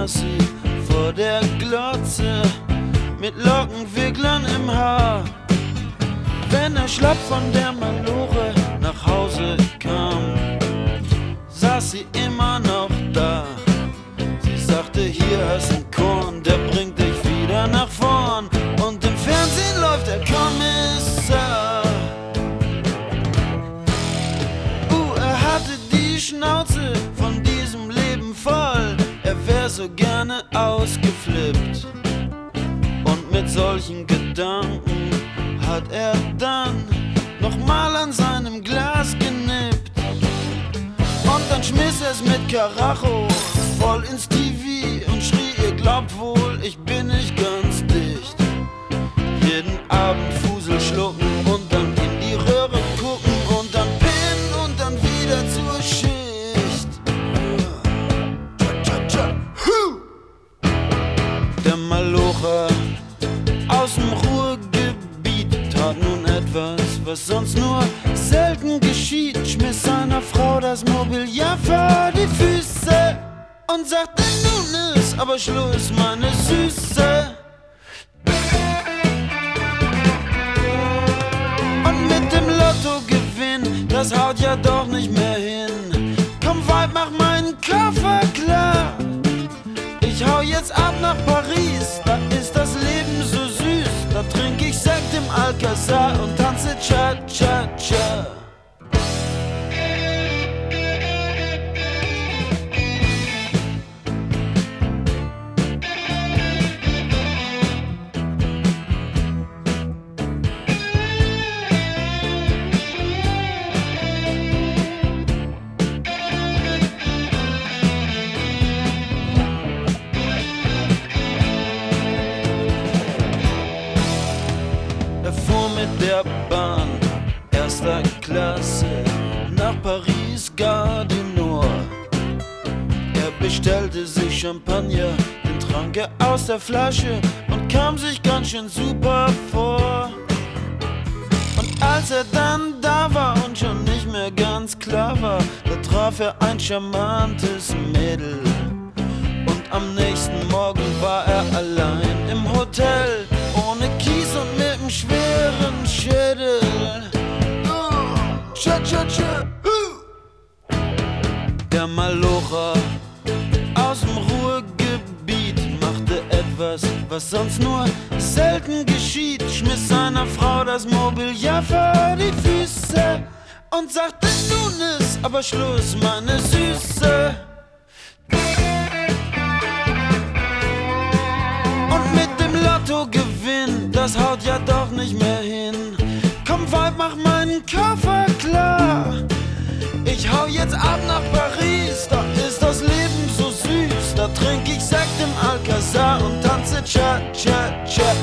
saß sie vor der Glotze mit Lockenwicklern im Haar. Wenn er schlapp von der Malore nach Hause kam, saß sie immer noch da. Sie sagte, hier hast ein Korn, der bringt dich wieder nach vorn. Und im Fernsehen läuft der Kommissar. Er hatte die Schnauze von diesem Leben voll. Er wär so gerne ausgeflippt. Und mit solchen Gedanken hat er dann nochmal an seinem Glas genippt. Und dann schmiss er's mit Karacho voll ins TV und schrie, ihr glaubt wohl, ich bin nicht ganz dicht. Jeden Abend Fusel schlucken und dann in die Röhre gucken und dann pinnen und dann wieder zur Schicht. Der Malocher aus dem Ruhrgebiet tat nun etwas, was sonst nur selten geschieht. Schmiss seiner Frau das Mobiliar vor die Füße und sagte, nun ist aber Schluss, meine Süße. Und mit dem Lottogewinn, das haut ja doch nicht mehr hin. Komm Weib, mach meinen Koffer klar. Ich hau jetzt ab nach Paris, da ist das Leben so süß. Da trink ich Sekt im Alcazar und tanze Cha-Cha-Cha. Der Bahn, erster Klasse, nach Paris, Gare du Nord. Er bestellte sich Champagner, den trank er aus der Flasche und kam sich ganz schön super vor. Und als er dann da war und schon nicht mehr ganz klar war, da traf er ein charmantes Mädel. Und am nächsten Morgen war er allein im Hotel, ohne Kies und mit nem schweren Schädel. Cha-cha-cha. Der Malocher aus dem Ruhrgebiet machte etwas, was sonst nur selten geschieht. Schmiss seiner Frau das Mobiliar vor die Füße und sagte, nun ist aber Schluss, meine Süße. Und mit dem Lottogewinn, das haut ja doch nicht mehr hin. Komm Weib, mach meinen Koffer klar. Ich hau jetzt ab nach Paris, da ist das Leben so süß. Da trink ich Sekt im Alcazar und tanze Cha-Cha-Cha.